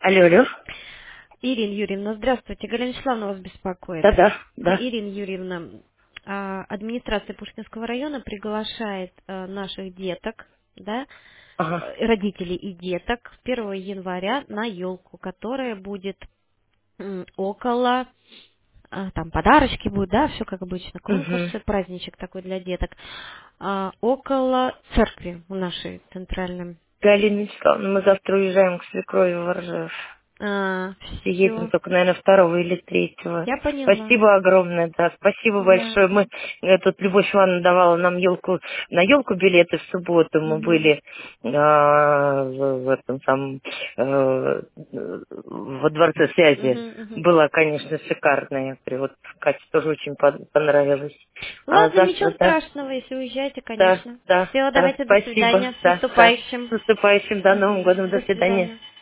Алло, алло. Ирина Юрьевна, здравствуйте. Галина Вячеславовна вас беспокоит. Да. Ирина Юрьевна, администрация Пушкинского района приглашает наших деток, да, Ага. родителей и деток 1 января на елку, которая будет около, там подарочки будут, да, все как обычно, Угу. конкурсы, праздничек такой для деток, около церкви у нашей центральной. Галина Вячеславовна, мы завтра уезжаем к свекрови в Ржев. Едем Все, только, наверное, 2 или 3. я поняла. Спасибо огромное, да, спасибо Да. большое. Мы тут Любовь Ивановна давала нам на елку билеты в субботу. Мы Мгм. были в этом самом во Дворце связи. Мгм, мгм. Была, конечно, шикарная. Вот Кате тоже очень понравилось. А Ладно, завтра, ничего да, страшного, если уезжаете, да, конечно. да, Все, да, давайте до спасибо, свидания, с да. наступающим. С наступающим, до Новым годом, до До свидания. свидания.